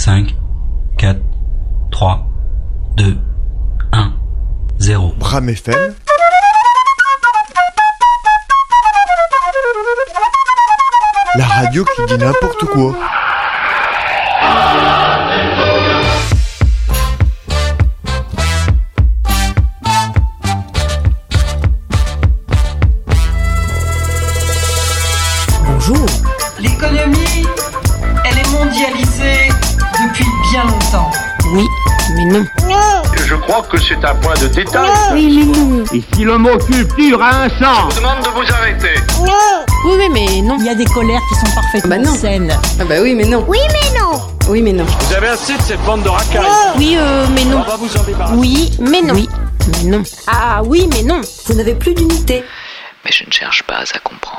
5, 4, 3, 2, 1, 0. Bram FM. La radio qui dit n'importe quoi. Bonjour. L'économie, elle est mondialisée depuis bien longtemps. Oui, mais non. Je crois que c'est un point de détail. Oui, mais non. Et si le mot culture a un sens? Je vous demande de vous arrêter. Oui, mais non. Il y a des colères qui sont parfaitement saines. Ah bah oui, mais non. Oui, mais non. Oui, mais non. Vous avez assez de cette bande de racailles. Oui, mais non. On va vous en débarrasser. Oui, mais non. Oui, mais non. Ah oui, mais non. Vous n'avez plus d'unité. Mais je ne cherche pas à comprendre.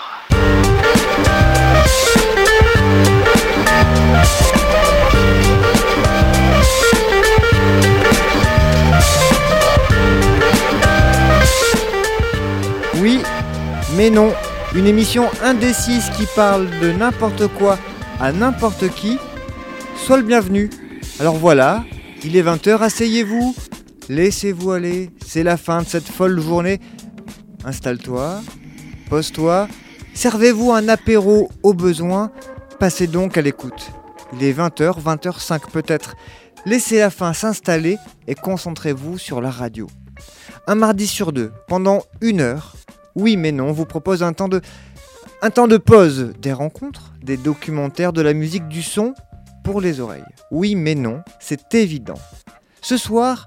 Oui, mais non. Une émission indécise qui parle de n'importe quoi à n'importe qui. Sois le bienvenu. Alors voilà, il est 20h, asseyez-vous. Laissez-vous aller, c'est la fin de cette folle journée. Installe-toi, pose-toi, servez-vous un apéro au besoin. Passez donc à l'écoute. Il est 20h, 20h05 peut-être. Laissez la faim s'installer et concentrez-vous sur la radio. Un mardi sur deux, pendant 1 heure, oui mais non, vous propose un temps de pause, des rencontres, des documentaires, de la musique, du son pour les oreilles. Oui mais non, c'est évident. Ce soir,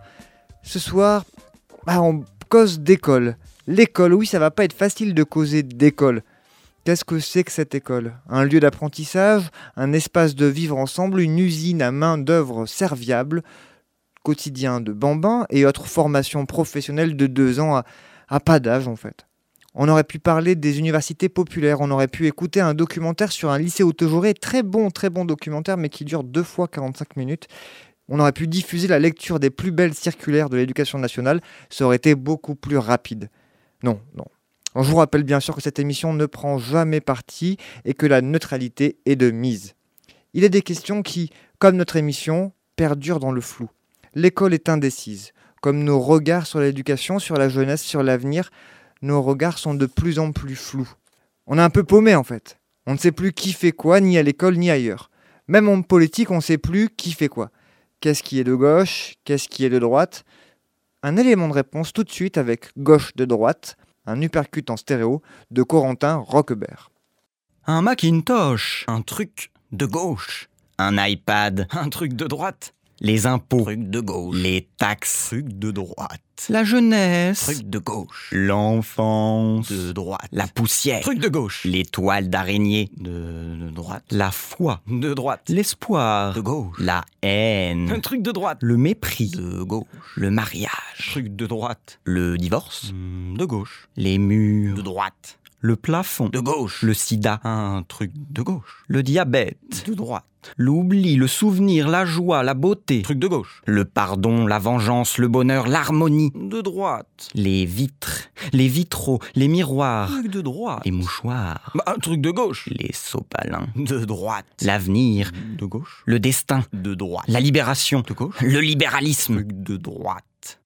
on cause d'école. L'école, oui, ça va pas être facile de causer d'école. Qu'est-ce que c'est que cette école ? Un lieu d'apprentissage, un espace de vivre ensemble, une usine à main-d'œuvre serviable, quotidien de bambins et autres formations professionnelles de 2 ans à pas d'âge en fait. On aurait pu parler des universités populaires, on aurait pu écouter un documentaire sur un lycée Auto-Jaurès, très bon documentaire mais qui dure 2 fois 45 minutes. On aurait pu diffuser la lecture des plus belles circulaires de l'éducation nationale, ça aurait été beaucoup plus rapide. Non. Je vous rappelle bien sûr que cette émission ne prend jamais parti et que la neutralité est de mise. Il est des questions qui, comme notre émission, perdurent dans le flou. L'école est indécise. Comme nos regards sur l'éducation, sur la jeunesse, sur l'avenir, nos regards sont de plus en plus flous. On est un peu paumé en fait. On ne sait plus qui fait quoi, ni à l'école, ni ailleurs. Même en politique, on ne sait plus qui fait quoi. Qu'est-ce qui est de gauche ? Qu'est-ce qui est de droite ? Un élément de réponse tout de suite avec Gauche de droite, un uppercut en stéréo de Corentin Roquebert. Un Macintosh, un truc de gauche. Un iPad, un truc de droite. Les impôts, truc de gauche. Les taxes, truc de droite. La jeunesse, truc de gauche. L'enfance, de droite. La poussière, truc de gauche. Les toiles d'araignée, de droite. La foi, de droite. L'espoir, de gauche. La haine, un truc de droite. Le mépris, de gauche. Le mariage, truc de droite. Le divorce, de gauche. Les murs, de droite. Le plafond, de gauche. Le sida, un truc de gauche. Le diabète, de droite. L'oubli, le souvenir, la joie, la beauté, truc de gauche. Le pardon, la vengeance, le bonheur, l'harmonie, de droite. Les vitres, les vitraux, les miroirs, truc de droite. Les mouchoirs, un truc de gauche. Les sopalins, de droite. L'avenir, de gauche. Le destin, de droite. La libération, de gauche. Le libéralisme, truc de droite.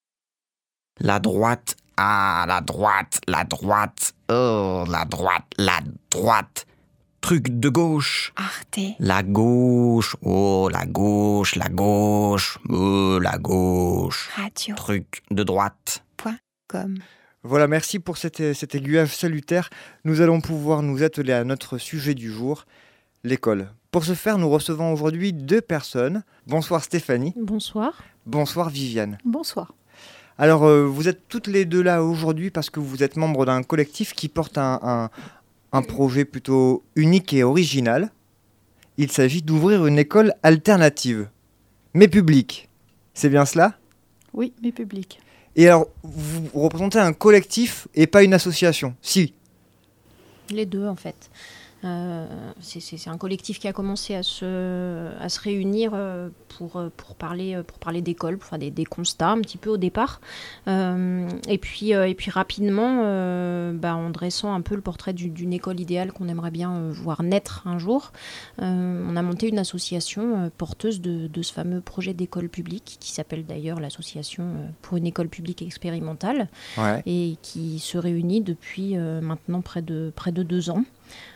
La droite, la droite. Oh, la droite. Truc de gauche. Arte. La gauche. Oh, la gauche. Oh, la gauche. Radio. Truc de droite. .com. Voilà, merci pour cet aiguillage salutaire. Nous allons pouvoir nous atteler à notre sujet du jour, l'école. Pour ce faire, nous recevons aujourd'hui 2 personnes. Bonsoir Stéphanie. Bonsoir. Bonsoir Viviane. Bonsoir. Alors, vous êtes toutes les deux là aujourd'hui parce que vous êtes membres d'un collectif qui porte un projet plutôt unique et original. Il s'agit d'ouvrir une école alternative, mais publique. C'est bien cela ? Oui, mais public. Et alors, vous représentez un collectif et pas une association ? Si. Les deux, en fait. C'est un collectif qui a commencé à se réunir pour parler d'école, pour faire des constats un petit peu au départ. Et puis rapidement, en dressant un peu le portrait d'une école idéale qu'on aimerait bien voir naître un jour, on a monté une association porteuse de ce fameux projet d'école publique qui s'appelle d'ailleurs l'association pour une école publique expérimentale, et qui se réunit depuis maintenant près de 2 ans.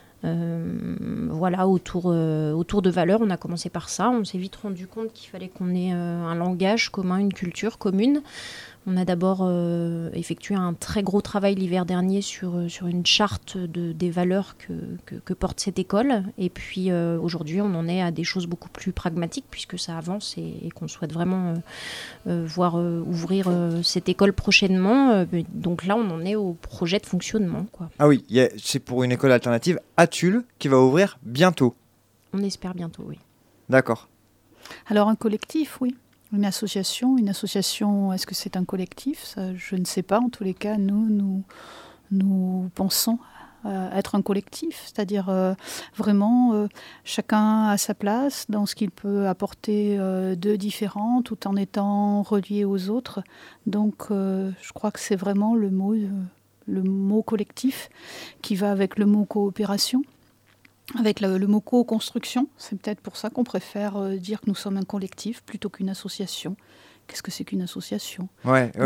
Autour de valeurs, on a commencé par ça. On s'est vite rendu compte qu'il fallait qu'on ait un langage commun, une culture commune. On a d'abord effectué un très gros travail l'hiver dernier sur une charte des valeurs que porte cette école. Et puis aujourd'hui, on en est à des choses beaucoup plus pragmatiques puisque ça avance et qu'on souhaite vraiment voir ouvrir cette école prochainement. Donc là, on en est au projet de fonctionnement, quoi. Ah oui, c'est pour une école alternative à Tulle qui va ouvrir bientôt. On espère bientôt, oui. D'accord. Alors un collectif, oui. Une association, est-ce que c'est un collectif ? Ça, je ne sais pas. En tous les cas, nous pensons être un collectif, c'est-à-dire vraiment chacun à sa place dans ce qu'il peut apporter de différent tout en étant relié aux autres. Donc je crois que c'est vraiment le mot collectif qui va avec le mot coopération. Avec le mot co-construction, c'est peut-être pour ça qu'on préfère dire que nous sommes un collectif plutôt qu'une association. Qu'est-ce que c'est qu'une association ? Malfaiteurs ?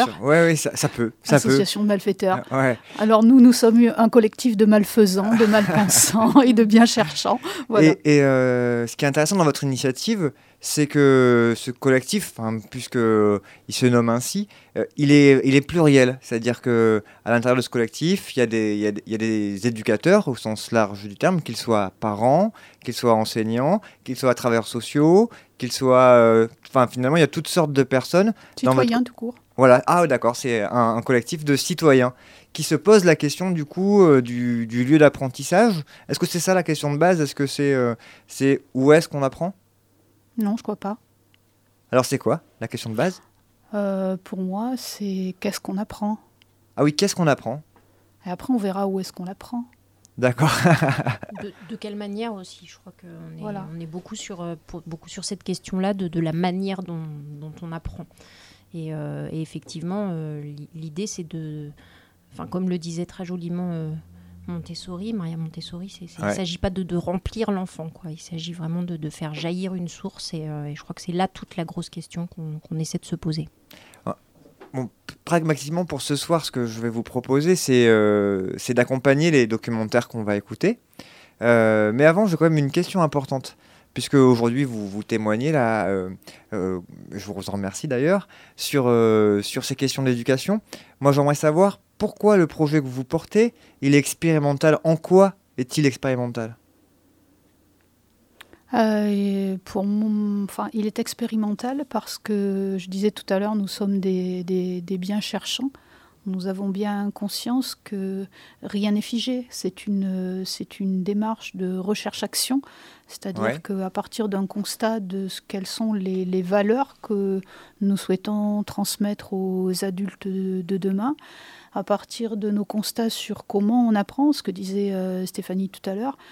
Oui, ça peut. Association de malfaiteurs. Ouais. Alors nous sommes un collectif de malfaisants, de malpensants et de bien cherchants. Voilà. Et ce qui est intéressant dans votre initiative, c'est que ce collectif, puisqu'il se nomme ainsi, il est pluriel. C'est-à-dire qu'à l'intérieur de ce collectif, il y a des éducateurs au sens large du terme, qu'ils soient parents, qu'ils soient enseignants, qu'ils soient travailleurs sociaux, qu'ils soient... finalement, il y a toutes sortes de personnes. Citoyens tout court. Voilà. Ah d'accord, c'est un collectif de citoyens qui se pose la question du coup du lieu d'apprentissage. Est-ce que c'est ça la question de base ? Est-ce que c'est où est-ce qu'on apprend ? Non, je crois pas. Alors c'est quoi la question de base ? Pour moi, c'est qu'est-ce qu'on apprend ? Ah oui, qu'est-ce qu'on apprend ? Et après, on verra où est-ce qu'on l'apprend. D'accord. de quelle manière aussi ? Je crois qu'on est beaucoup sur cette question-là de la manière dont on apprend. Et effectivement, l'idée, c'est comme le disait très joliment Maria Montessori, il ne s'agit pas de remplir l'enfant, quoi. Il s'agit vraiment de faire jaillir une source. Et je crois que c'est là toute la grosse question qu'on essaie de se poser. Bon, pragmatiquement, pour ce soir, ce que je vais vous proposer, c'est d'accompagner les documentaires qu'on va écouter. Mais avant, j'ai quand même une question importante. Puisque aujourd'hui, vous témoignez, là, je vous remercie d'ailleurs, sur ces questions d'éducation. Moi, j'aimerais savoir pourquoi le projet que vous portez, il est expérimental. En quoi est-il expérimental ? Il est expérimental parce que, je disais tout à l'heure, nous sommes des bien cherchants. Nous avons bien conscience que rien n'est figé. C'est une démarche de recherche-action. C'est-à-dire qu'à partir d'un constat de quelles sont les valeurs que nous souhaitons transmettre aux adultes de demain, à partir de nos constats sur comment on apprend, ce que disait Stéphanie tout à l'heure,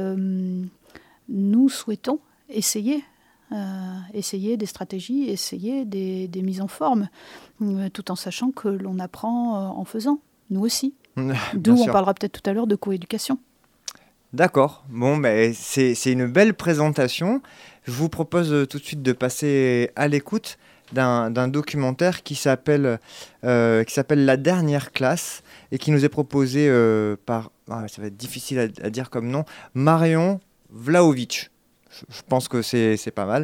nous souhaitons essayer des stratégies, essayer des mises en forme, tout en sachant que l'on apprend en faisant, nous aussi. D'où on parlera peut-être tout à l'heure de coéducation. D'accord. Bon, c'est une belle présentation. Je vous propose tout de suite de passer à l'écoute d'un documentaire qui s'appelle La dernière classe et qui nous est proposé par, ça va être difficile à dire comme nom, Marion Vlahovic. Je pense que c'est pas mal.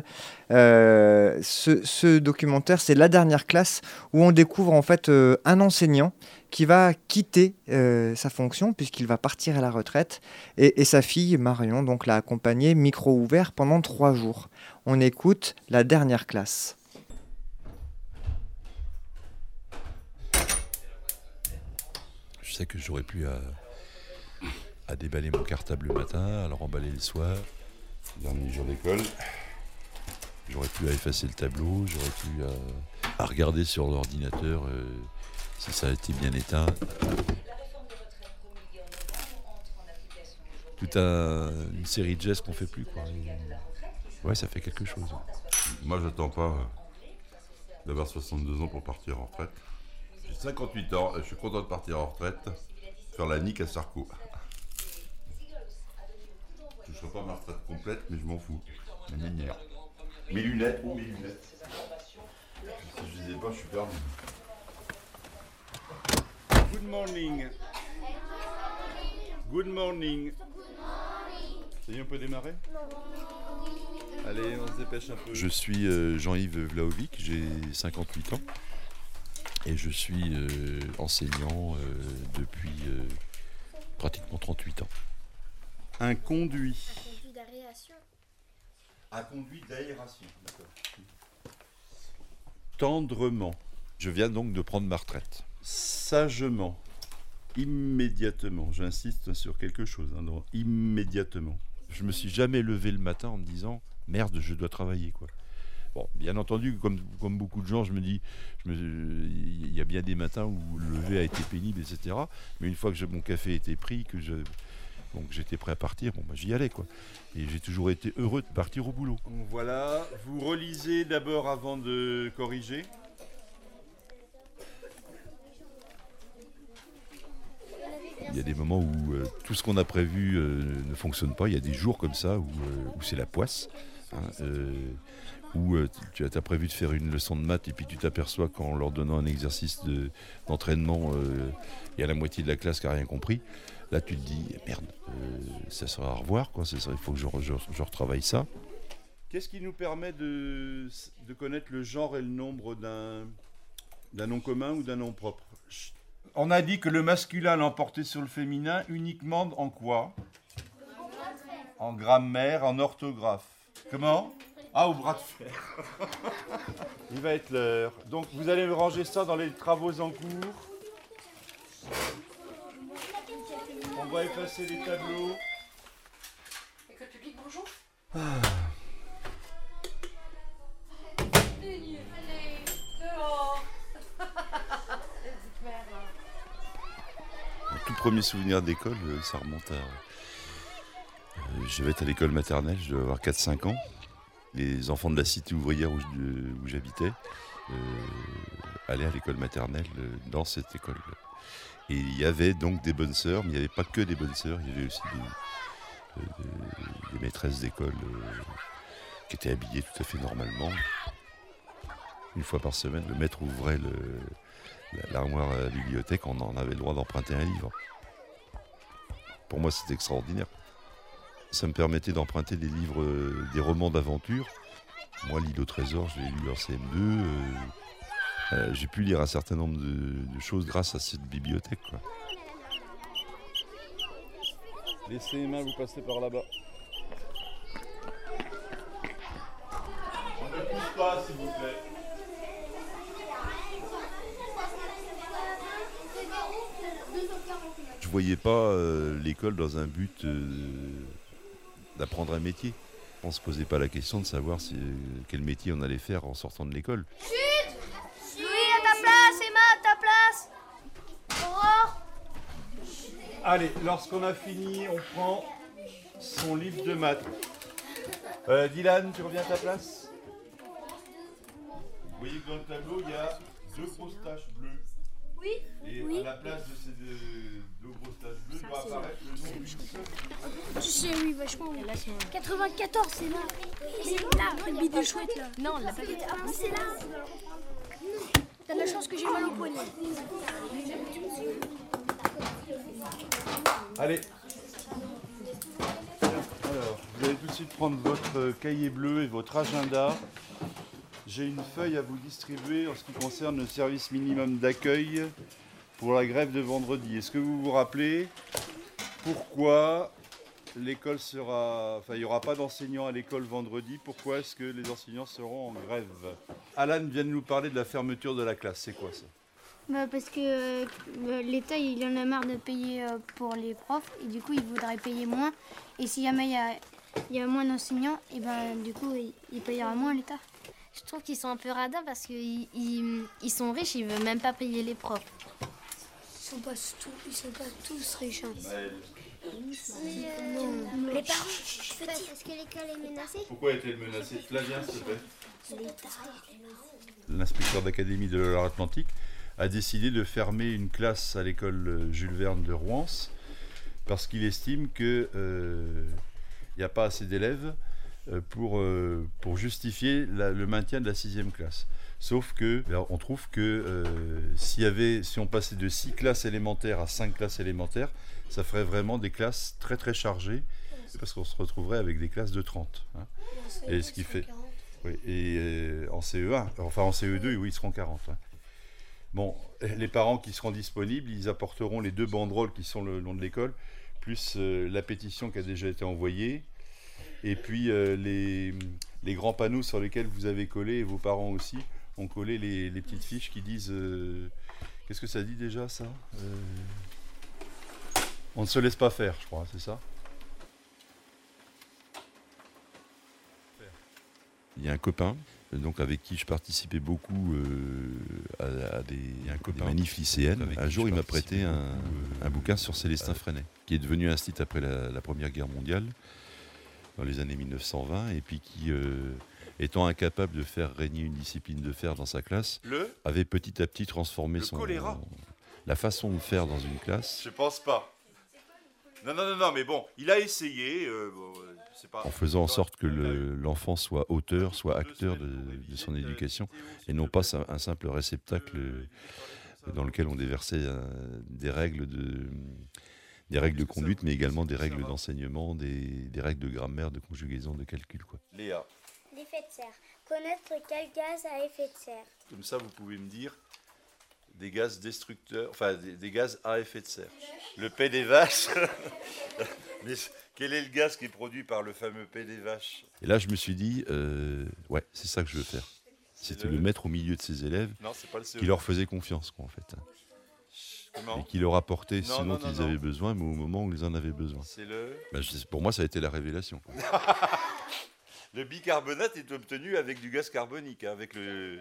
Ce documentaire, c'est La dernière classe, où on découvre en fait un enseignant qui va quitter sa fonction puisqu'il va partir à la retraite et sa fille Marion donc l'a accompagné micro ouvert pendant 3 jours. On écoute La dernière classe. Je sais que j'aurais pu à déballer mon cartable le matin, à le remballer le soir. Dernier jour d'école, j'aurais pu à effacer le tableau, j'aurais pu à regarder sur l'ordinateur si ça a été bien éteint. J'écoute une série de jazz qu'on fait plus, quoi. Et, ouais, ça fait quelque chose. Moi, j'attends pas d'avoir 62 ans pour partir en retraite. J'ai 58 ans et je suis content de partir en retraite, faire la nique à Sarko. Je ne serai pas ma retraite complète, mais je m'en fous. Ma minière. Mes lunettes, mes lunettes. Si je les ai pas, je suis perdu. Good morning. Good morning. Ça y est, on peut démarrer ? Allez, on se dépêche un peu. Je suis Jean-Yves Vlahovic, j'ai 58 ans et je suis enseignant depuis pratiquement 38 ans. Un conduit. Un conduit d'aération, d'accord. Tendrement. Je viens donc de prendre ma retraite. Sagement. Immédiatement. J'insiste sur quelque chose. Immédiatement. Je me suis jamais levé le matin en me disant merde, je dois travailler, quoi. Bon, bien entendu, comme beaucoup de gens, je me dis, il y a bien des matins où le lever a été pénible, etc. Mais une fois que mon café était pris, donc j'étais prêt à partir, bon, j'y allais, quoi. Et j'ai toujours été heureux de partir au boulot. Voilà, vous relisez d'abord avant de corriger. Il y a des moments où tout ce qu'on a prévu ne fonctionne pas. Il y a des jours comme ça où c'est la poisse. Où tu as prévu de faire une leçon de maths et puis tu t'aperçois qu'en leur donnant un exercice d'entraînement, il y a la moitié de la classe qui n'a rien compris. Là, tu te dis, merde, ça sera à revoir, quoi. Il faut que je retravaille ça. Qu'est-ce qui nous permet de connaître le genre et le nombre d'un nom commun ou d'un nom propre ? On a dit que le masculin l'emportait sur le féminin uniquement en quoi ? En grammaire, en orthographe. Comment ? Ah, au bras de fer. Il va être l'heure. Donc, vous allez me ranger ça dans les travaux en cours. On va effacer les tableaux. École publique, bonjour. Allez, dehors. Mon tout premier souvenir d'école, ça remonte à... je devais être à l'école maternelle, je devais avoir 4-5 ans. Les enfants de la cité ouvrière où j'habitais allaient à l'école maternelle dans cette école. Et il y avait donc des bonnes sœurs, mais il n'y avait pas que des bonnes sœurs, il y avait aussi des maîtresses d'école qui étaient habillées tout à fait normalement. Une fois par semaine, le maître ouvrait l'armoire à la bibliothèque, on en avait le droit d'emprunter un livre. Pour moi, c'était extraordinaire. Ça me permettait d'emprunter des livres, des romans d'aventure. Moi, L'île au trésor, je l'ai lu en CM2. J'ai pu lire un certain nombre de choses grâce à cette bibliothèque, quoi. Laissez les mains, vous passez par là-bas. On ne pousse pas, s'il vous plaît. Je voyais pas l'école dans un but d'apprendre un métier. On se posait pas la question de savoir quel métier on allait faire en sortant de l'école. Chut! Oui, à ta place, Emma, à ta place. Aurore. Allez, lorsqu'on a fini, on prend son livre de maths. Dylan, tu reviens à ta place? Vous voyez que dans le tableau, il y a 2 grosses taches bleues. Oui. Et oui. à la place de ces 2 grosses taches bleues, doit apparaître le nom d'une seule. Tu sais, oui, vachement. 94, c'est là. C'est là, le bide de chouette, là. Non, la baguette. Ah, c'est là. T'as de la chance que j'ai mal au poignet. Allez. Alors, vous allez tout de suite prendre votre cahier bleu et votre agenda. J'ai une feuille à vous distribuer en ce qui concerne le service minimum d'accueil pour la grève de vendredi. Est-ce que vous vous rappelez pourquoi l'école sera... Enfin, il n'y aura pas d'enseignants à l'école vendredi. Pourquoi est-ce que les enseignants seront en grève? Alan vient de nous parler de la fermeture de la classe. C'est quoi ça? Parce que l'État, il en a marre de payer pour les profs et du coup, il voudrait payer moins. Et si jamais il y a moins d'enseignants, et du coup, il payera moins l'État. Je trouve qu'ils sont un peu radins parce qu'ils sont riches, ils ne veulent même pas payer les profs. Ils sont pas tous riches. Hein. Les parents, est-ce que l'école est menacée? Pourquoi est-elle menacée? Flavien, s'il te plaît. Les L'inspecteur d'académie de la Loire-Atlantique a décidé de fermer une classe à l'école Jules Verne de Rouen parce qu'il estime qu'il n'y a pas assez d'élèves pour justifier le maintien de la 6e classe. Sauf que on trouve que si on passait de 6 classes élémentaires à 5 classes élémentaires, ça ferait vraiment des classes très très chargées, parce qu'on se retrouverait avec des classes de 30. Hein. Et ce qui fait... Oui, et en CE1, enfin en CE2, oui, ils seront 40. Hein. Bon, les parents qui seront disponibles, ils apporteront les 2 banderoles qui sont le long de l'école, plus la pétition qui a déjà été envoyée, et puis les grands panneaux sur lesquels vous avez collé, et vos parents aussi, ont collé les petites fiches qui disent... qu'est-ce que ça dit déjà, ça on ne se laisse pas faire, je crois, c'est ça? Il y a un copain, donc avec qui je participais beaucoup à des manifs lycéennes. Un jour, il m'a prêté un bouquin sur Célestin Freinet, qui est devenu un site après la Première Guerre mondiale, dans les années 1920, et puis qui, étant incapable de faire régner une discipline de fer dans sa classe, avait petit à petit transformé la façon de faire dans une classe. Je pense pas. Non, mais bon, il a essayé. En faisant en sorte que l'enfant soit auteur, soit acteur de son éducation, et non pas un simple réceptacle dans lequel on déversait des règles de conduite, mais également des règles d'enseignement, des règles de grammaire, de conjugaison, de calcul, quoi. Léa. L'effet de serre. Connaître quel gaz a effet de serre. Comme ça, vous pouvez me dire des gaz destructeurs, enfin des gaz à effet de serre. Le P des vaches. Mais quel est le gaz qui est produit par le fameux P des vaches? Et là, je me suis dit, ouais, c'est ça que je veux faire. C'était le mettre au milieu de ses élèves, qui leur faisait confiance, quoi, en fait. Et qui leur apportait ce dont ils avaient besoin, mais au moment où ils en avaient besoin. Pour moi, ça a été la révélation. Le bicarbonate est obtenu avec du gaz carbonique, hein, avec le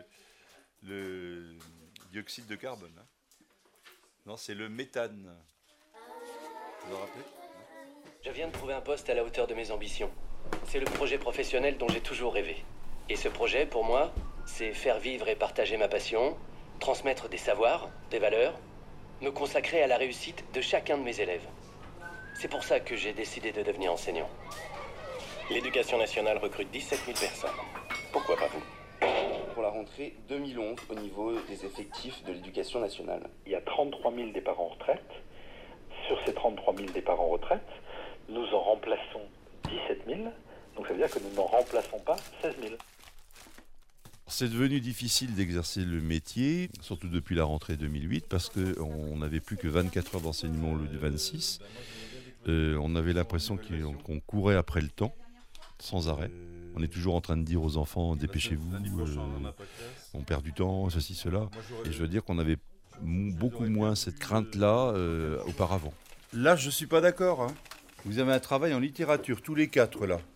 dioxyde de carbone. Hein. Non, c'est le méthane. Vous vous rappelez? Je viens de trouver un poste à la hauteur de mes ambitions. C'est le projet professionnel dont j'ai toujours rêvé. Et ce projet, pour moi, c'est faire vivre et partager ma passion, transmettre des savoirs, des valeurs, me consacrer à la réussite de chacun de mes élèves. C'est pour ça que j'ai décidé de devenir enseignant. L'éducation nationale recrute 17 000 personnes. Pourquoi pas vous? Pour la rentrée 2011 au niveau des effectifs de l'éducation nationale. Il y a 33 000 départs en retraite. Sur ces 33 000 départs en retraite, nous en remplaçons 17 000. Donc ça veut dire que nous n'en remplaçons pas 16 000. C'est devenu difficile d'exercer le métier, surtout depuis la rentrée 2008, parce qu'on n'avait plus que 24 heures d'enseignement au lieu de 26. On avait l'impression qu'on courait après le temps, sans arrêt. On est toujours en train de dire aux enfants, dépêchez-vous, on perd du temps, ceci, cela. Et je veux dire qu'on avait beaucoup moins cette crainte-là auparavant. Là, je ne suis pas d'accord. Hein. Vous avez un travail en littérature, tous les 4 là.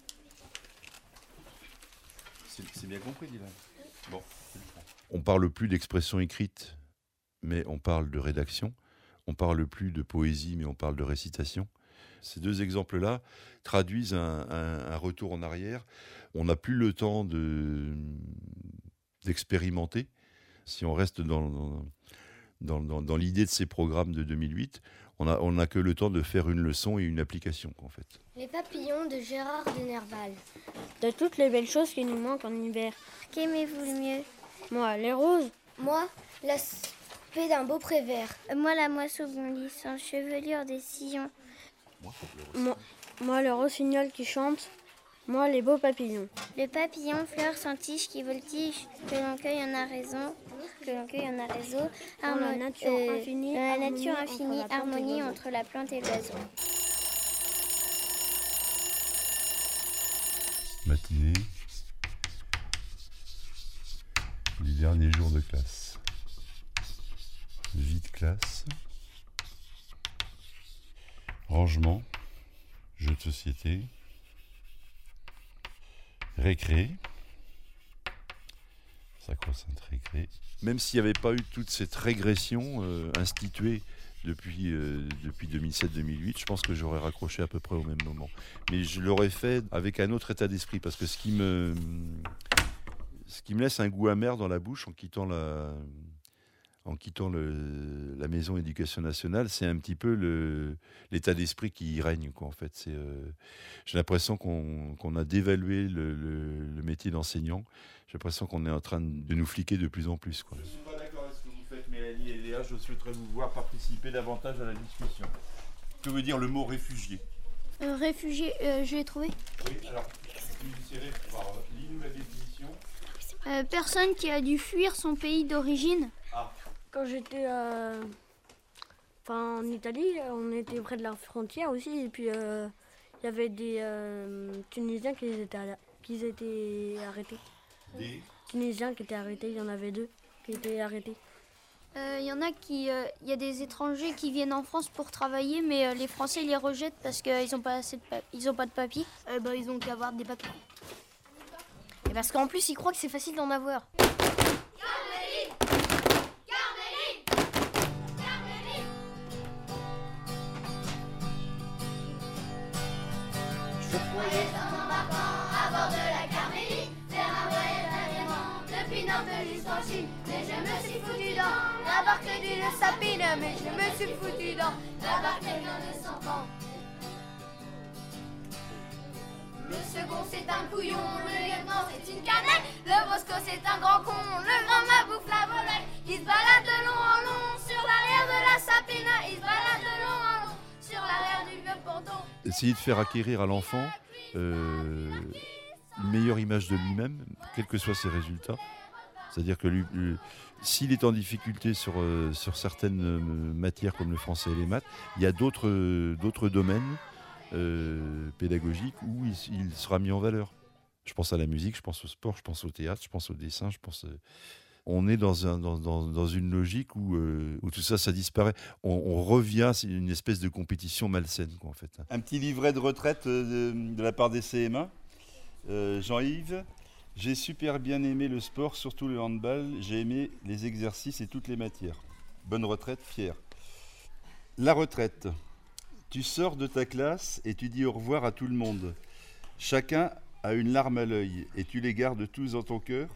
C'est bien compris, Dylan. Bon. On parle plus d'expression écrite, mais on parle de rédaction. On parle plus de poésie, mais on parle de récitation. Ces 2 exemples-là traduisent un retour en arrière. On n'a plus le temps d'expérimenter. Si on reste dans l'idée de ces programmes de 2008, on n'a que le temps de faire une leçon et une application, en fait. Les papillons de Gérard de Nerval. De toutes les belles choses qui nous manquent en hiver. Qu'aimez-vous le mieux? Moi, les roses. Moi, l'aspect d'un beau vert. Moi, la moisse au bondi, sans chevelure des sillons. Moi, le rossignol qui chante. Moi, les beaux papillons. Le papillon, fleur sans tige qui voltige, que l'on cueille en a raison, Dans la nature infinie, harmonie entre la plante et l'oiseau. Matinée, les derniers jours de classe. Vie de classe. Rangement, jeux de société, récré, sacro-sainte récré. Même s'il n'y avait pas eu toute cette régression instituée depuis 2007-2008, je pense que j'aurais raccroché à peu près au même moment. Mais je l'aurais fait avec un autre état d'esprit, parce que ce qui me laisse un goût amer dans la bouche en quittant la maison éducation nationale, c'est un petit peu l'état d'esprit qui y règne, quoi, en fait. J'ai l'impression qu'on a dévalué le métier d'enseignant. J'ai l'impression qu'on est en train de nous fliquer de plus en plus, quoi. Je ne suis pas d'accord avec ce que vous faites, Mélanie et Léa. Je souhaiterais vous voir participer davantage à la discussion. Que veut dire le mot réfugié? Réfugié, je l'ai trouvé. Oui, alors, lis-nous la définition. Personne qui a dû fuir son pays d'origine. Ah. Quand j'étais en Italie, on était près de la frontière aussi, et puis il y avait des Tunisiens qui étaient arrêtés. Des Tunisiens qui étaient arrêtés, il y en avait 2 qui étaient arrêtés. Il y en a il y a des étrangers qui viennent en France pour travailler, mais les Français les rejettent parce qu'ils n'ont pas de papiers. Ils ont qu'à avoir des papiers. Et parce qu'en plus, ils croient que c'est facile d'en avoir. Je voyais un embarquant à bord de la Carmélie faire un voyage d'agrément depuis Nantes jusqu'en Chine. Mais je me suis foutu dans la barque d'une sapine. Mais je me suis foutu dans la barque de 100 ans. Le second c'est un couillon, le lieutenant c'est une canaille, le Bosco c'est un grand con, le grand mabouffe la volaille. Il se balade de long en long sur l'arrière de la sapine. Il se balade de long en long sur l'arrière du vieux ponton. Essayer de faire acquérir à l'enfant une meilleure image de lui-même, quels que soient ses résultats. C'est-à-dire que s'il est en difficulté sur certaines matières comme le français et les maths, il y a d'autres domaines pédagogique où il sera mis en valeur. Je pense à la musique, je pense au sport, je pense au théâtre, je pense au dessin, on est dans une logique où tout ça disparaît. On revient, c'est une espèce de compétition malsaine, quoi, en fait. Un petit livret de retraite de la part des CM1. Jean-Yves, j'ai super bien aimé le sport, surtout le handball. J'ai aimé les exercices et toutes les matières. Bonne retraite, fier. La retraite. Tu sors de ta classe et tu dis au revoir à tout le monde. Chacun a une larme à l'œil et tu les gardes tous dans ton cœur.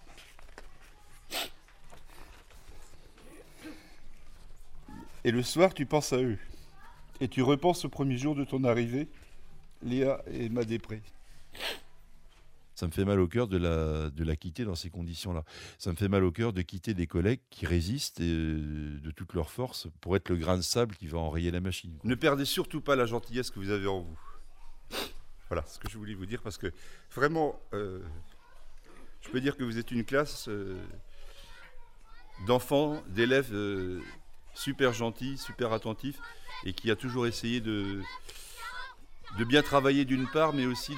Et le soir, tu penses à eux. Et tu repenses au premier jour de ton arrivée, Léa et ma dépré. Ça me fait mal au cœur de la quitter dans ces conditions-là. Ça me fait mal au cœur de quitter des collègues qui résistent de toute leur force pour être le grain de sable qui va enrayer la machine. Ne perdez surtout pas la gentillesse que vous avez en vous. Voilà ce que je voulais vous dire, parce que vraiment, je peux dire que vous êtes une classe d'enfants, d'élèves super gentils, super attentifs, et qui a toujours essayé de bien travailler d'une part, mais aussi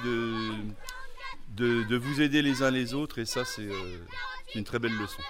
de vous aider les uns les autres, et ça c'est une très belle leçon.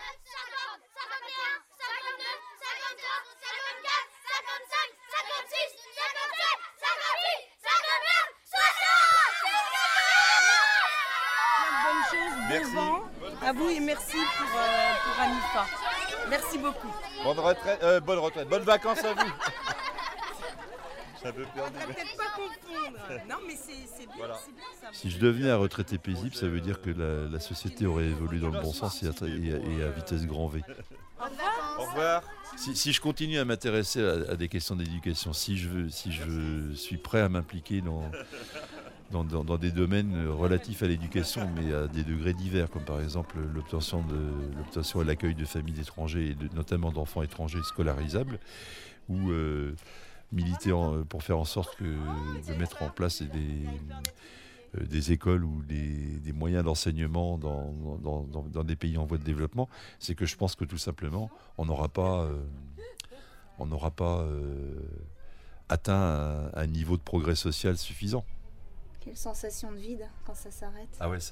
Merci. À vous et merci pour Anifa. Merci beaucoup. Bonne retraite, bonnes vacances à vous. Ça peut perdre. On ne peut-être pas confondre. Non, mais c'est bien, voilà. C'est bien ça. Si je devenais un retraité paisible, ça veut dire que la société aurait évolué dans le bon sens et à vitesse grand V. Au revoir. Si je continue à m'intéresser à des questions d'éducation, si je suis prêt à m'impliquer dans des domaines relatifs à l'éducation, mais à des degrés divers, comme par exemple l'obtention et l'accueil de familles d'étrangers, et notamment d'enfants étrangers scolarisables, ou militer pour faire en sorte de mettre en place des écoles ou des moyens d'enseignement dans des pays en voie de développement, c'est que je pense que tout simplement, on n'aura pas atteint un niveau de progrès social suffisant. Quelle sensation de vide quand ça s'arrête. Ah ouais, c'est...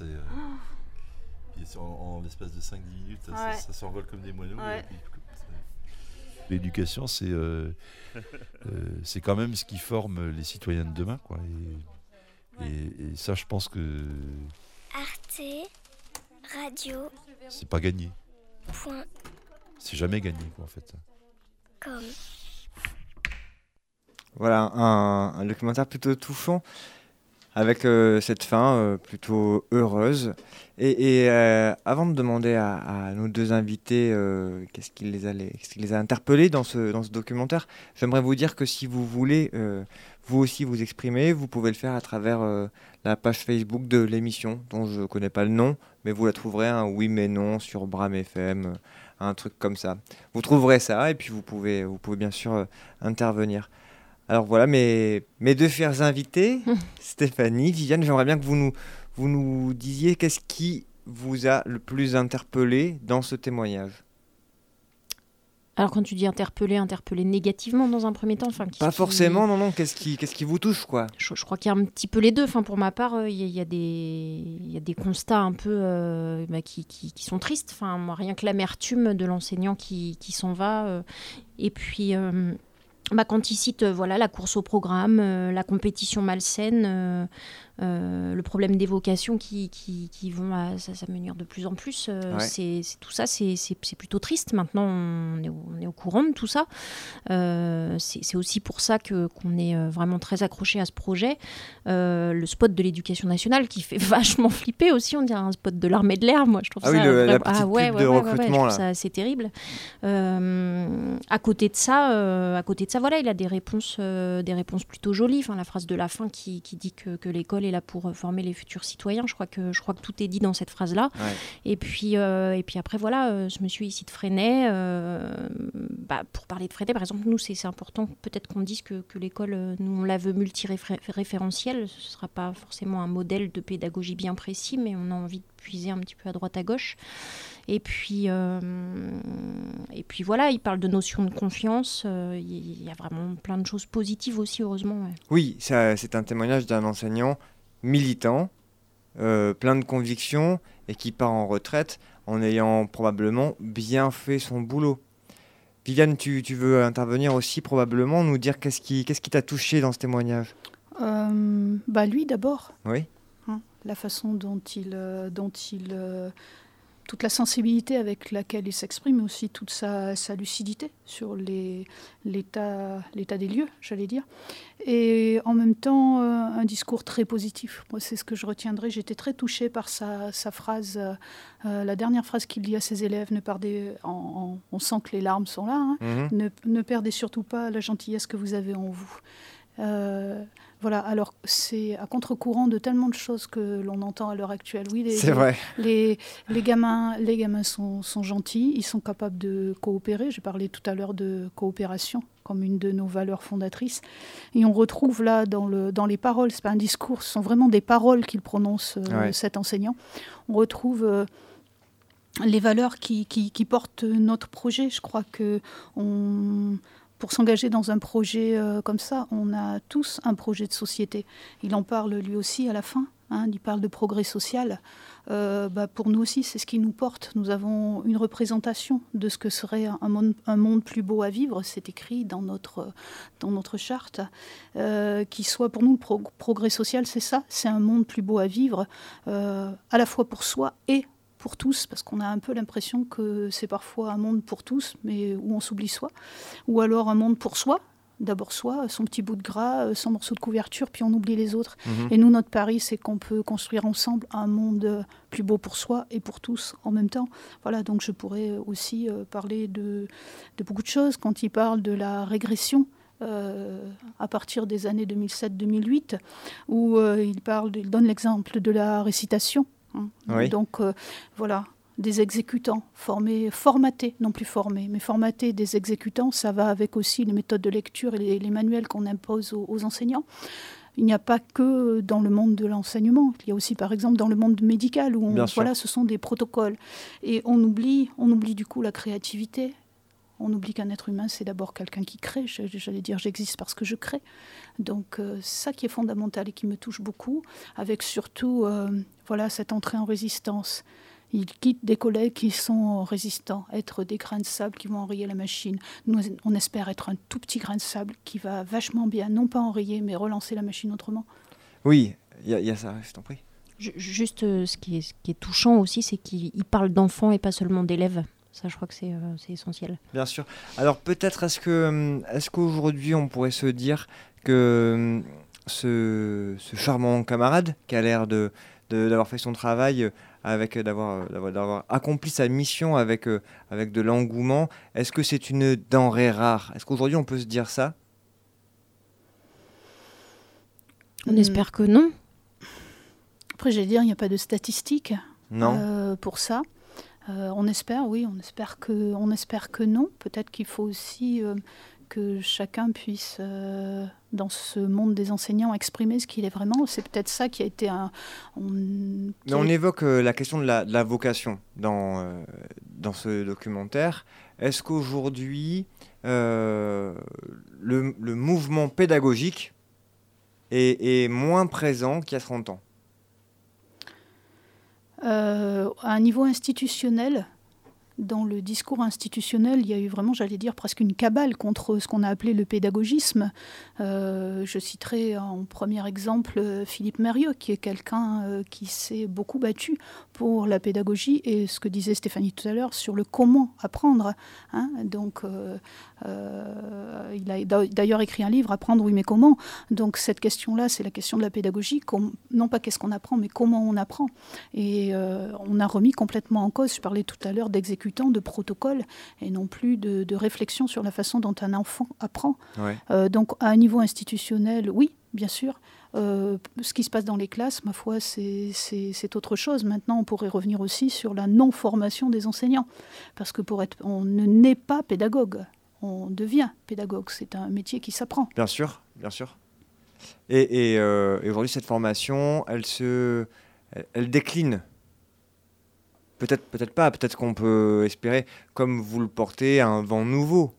en l'espace de 5-10 minutes, ça s'envole comme des moineaux. Ouais. L'éducation, c'est quand même ce qui forme les citoyens de demain, quoi. Et ça, je pense que... Arte, radio... C'est pas gagné. Point. C'est jamais gagné, quoi, en fait. Comme... Voilà, un documentaire plutôt touchant, avec cette fin plutôt heureuse. Et avant de demander à nos deux invités qu'est-ce qui les a interpellés dans ce documentaire, j'aimerais vous dire que si vous voulez vous aussi vous exprimer, vous pouvez le faire à travers la page Facebook de l'émission, dont je ne connais pas le nom, mais vous la trouverez, un oui mais non sur Bram FM, un truc comme ça. Vous trouverez ça et puis vous pouvez bien sûr intervenir. Alors voilà, mes deux chers invités, Stéphanie, Viviane, j'aimerais bien que vous nous disiez qu'est-ce qui vous a le plus interpellé dans ce témoignage. Alors quand tu dis interpeller négativement dans un premier temps, pas forcément, non. Qu'est-ce qui vous touche, quoi? Je crois qu'il y a un petit peu les deux. Pour ma part, il y a des constats un peu qui sont tristes. Moi, rien que l'amertume de l'enseignant qui s'en va, et puis. Quand il cite la course au programme, la compétition malsaine, le problème des vocations qui vont à s'amenuire de plus en plus, c'est tout ça, c'est plutôt triste. Maintenant, on est au courant de tout ça. C'est aussi pour ça qu'on est vraiment très accroché à ce projet. Le spot de l'éducation nationale qui fait vachement flipper aussi, on dirait un spot de l'armée de l'air. Moi, je trouve ça la petite pub de recrutement, je trouve ça assez terrible. À côté de ça, voilà, il a des réponses plutôt jolies. La phrase de la fin qui dit que l'école est là pour former les futurs citoyens. Je crois que tout est dit dans cette phrase-là. Ouais. Et puis après, voilà, ce monsieur ici de Fresnay, pour parler de Fresnay, par exemple, nous, c'est important peut-être qu'on dise que l'école, nous, on la veut multiréférentielle. Ce ne sera pas forcément un modèle de pédagogie bien précis, mais on a envie de puiser un petit peu à droite à gauche. Et puis voilà, il parle de notion de confiance. Il y a vraiment plein de choses positives aussi, heureusement. Ouais. Oui, c'est un témoignage d'un enseignant militant, plein de convictions et qui part en retraite en ayant probablement bien fait son boulot. Viviane, tu veux intervenir aussi probablement, nous dire qu'est-ce qui t'a touché dans ce témoignage? Lui d'abord. Oui. La façon dont il toute la sensibilité avec laquelle il s'exprime, mais aussi toute sa lucidité sur l'état des lieux, j'allais dire. Et en même temps, un discours très positif. Moi, c'est ce que je retiendrai. J'étais très touchée par sa phrase, la dernière phrase qu'il dit à ses élèves, on sent que les larmes sont là, ne perdez surtout pas la gentillesse que vous avez en vous. Voilà, alors c'est à contre-courant de tellement de choses que l'on entend à l'heure actuelle. Oui, c'est vrai. Les gamins sont gentils, ils sont capables de coopérer. J'ai parlé tout à l'heure de coopération comme une de nos valeurs fondatrices. Et on retrouve là dans les paroles, c'est pas un discours, ce sont vraiment des paroles qu'il prononce, cet enseignant. On retrouve les valeurs qui portent notre projet. Je crois que pour s'engager dans un projet comme ça, on a tous un projet de société. Il en parle lui aussi à la fin, il parle de progrès social. Pour nous aussi, c'est ce qui nous porte. Nous avons une représentation de ce que serait un monde plus beau à vivre. C'est écrit dans notre charte. Qui soit pour nous le progrès social, c'est ça, c'est un monde plus beau à vivre, à la fois pour soi et pour tous, parce qu'on a un peu l'impression que c'est parfois un monde pour tous, mais où on s'oublie soi, ou alors un monde pour soi, d'abord soi, son petit bout de gras, son morceau de couverture, puis on oublie les autres. Et nous, notre pari, c'est qu'on peut construire ensemble un monde plus beau pour soi et pour tous en même temps. Voilà, donc je pourrais aussi parler de beaucoup de choses. Quand il parle de la régression, à partir des années 2007-2008, où il donne l'exemple de la récitation. Oui. Donc voilà, des exécutants formatés, non plus formés, mais formatés des exécutants, ça va avec aussi les méthodes de lecture et les manuels qu'on impose aux enseignants. Il n'y a pas que dans le monde de l'enseignement, il y a aussi par exemple dans le monde médical où ce sont des protocoles. Et on oublie du coup la créativité. On oublie qu'un être humain, c'est d'abord quelqu'un qui crée. J'allais dire, j'existe parce que je crée. Donc, ça qui est fondamental et qui me touche beaucoup, avec surtout cette entrée en résistance. Il quitte des collègues qui sont résistants, être des grains de sable qui vont enrayer la machine. Nous, on espère être un tout petit grain de sable qui va vachement bien, non pas enrayer, mais relancer la machine autrement. Oui, il y a ça, je t'en prie. Juste, ce qui est touchant aussi, c'est qu'il parle d'enfants et pas seulement d'élèves. Ça, je crois que c'est essentiel. Bien sûr. Alors peut-être est-ce qu'aujourd'hui on pourrait se dire que ce charmant camarade qui a l'air d'avoir fait son travail, d'avoir accompli sa mission avec de l'engouement, est-ce que c'est une denrée rare? Est-ce qu'aujourd'hui on peut se dire ça? On espère que non. Après, j'allais dire, il n'y a pas de statistiques Non. pour ça. On espère, oui, on espère que non. Peut-être qu'il faut aussi que chacun puisse, dans ce monde des enseignants, exprimer ce qu'il est vraiment. C'est peut-être ça qui a été Mais on évoque la question de la vocation dans ce documentaire. Est-ce qu'aujourd'hui, le mouvement pédagogique est moins présent qu'il y a 30 ans? À un niveau institutionnel, dans le discours institutionnel, il y a eu vraiment, j'allais dire, presque une cabale contre ce qu'on a appelé le pédagogisme. Je citerai en premier exemple Philippe Mérieux, qui est quelqu'un qui s'est beaucoup battu pour la pédagogie et ce que disait Stéphanie tout à l'heure sur le comment apprendre. Donc, il a d'ailleurs écrit un livre, Apprendre, oui, mais comment. Donc, cette question-là, c'est la question de la pédagogie. Non pas qu'est-ce qu'on apprend, mais comment on apprend. Et on a remis complètement en cause, je parlais tout à l'heure d'exécutant, de protocole, et non plus de réflexion sur la façon dont un enfant apprend. Ouais. Donc, à un niveau institutionnel, oui, bien sûr. Ce qui se passe dans les classes, ma foi, c'est autre chose. Maintenant, on pourrait revenir aussi sur la non-formation des enseignants. Parce que on ne naît pas pédagogue, on devient pédagogue. C'est un métier qui s'apprend. Bien sûr, bien sûr. Et aujourd'hui, cette formation, elle décline. Peut-être pas, peut-être qu'on peut espérer, comme vous le portez, un vent nouveau.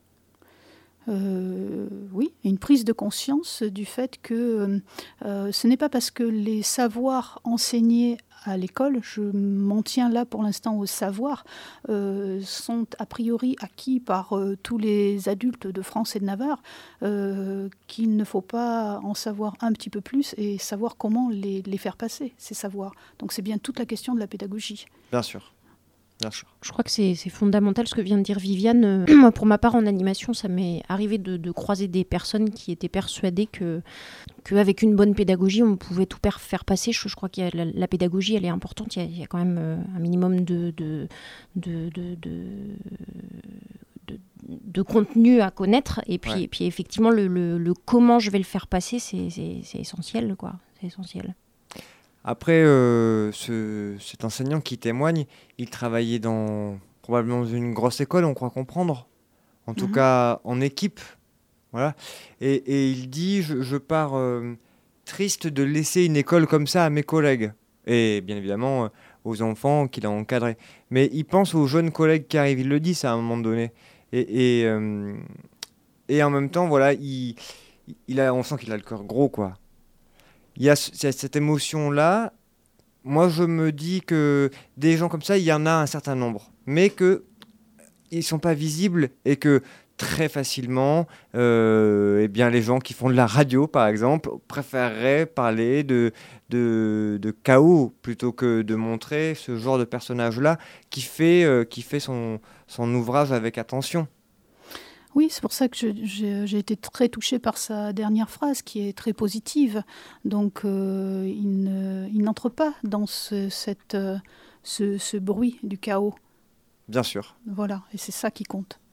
Oui, une prise de conscience du fait que ce n'est pas parce que les savoirs enseignés à l'école, je m'en tiens là pour l'instant aux savoirs, sont a priori acquis par tous les adultes de France et de Navarre, qu'il ne faut pas en savoir un petit peu plus et savoir comment les faire passer, ces savoirs. Donc c'est bien toute la question de la pédagogie. Bien sûr. Bien sûr. Je crois que c'est fondamental ce que vient de dire Viviane. Moi, pour ma part, en animation, ça m'est arrivé de croiser des personnes qui étaient persuadées qu'avec une bonne pédagogie, on pouvait tout faire passer. Je crois que la pédagogie, elle est importante. Il y a quand même un minimum de contenu à connaître. Et puis, Ouais. et puis effectivement, le comment je vais le faire passer, c'est essentiel, quoi. C'est essentiel. Après, cet enseignant qui témoigne, il travaillait probablement dans une grosse école, on croit comprendre. En tout cas, en équipe. Voilà. Et il dit, je pars triste de laisser une école comme ça à mes collègues. Et bien évidemment, aux enfants qu'il a encadrés. Mais il pense aux jeunes collègues qui arrivent. Il le dit, ça, à un moment donné. Et en même temps, voilà, on sent qu'il a le cœur gros, quoi. Il y a cette émotion-là. Moi, je me dis que des gens comme ça, il y en a un certain nombre. Mais qu'ils ne sont pas visibles et que très facilement, eh bien, les gens qui font de la radio, par exemple, préféreraient parler de chaos plutôt que de montrer ce genre de personnage-là qui fait son ouvrage avec attention. Oui, c'est pour ça que j'ai été très touchée par sa dernière phrase, qui est très positive. Donc, il n'entre pas dans ce bruit du chaos. Bien sûr. Voilà, et c'est ça qui compte.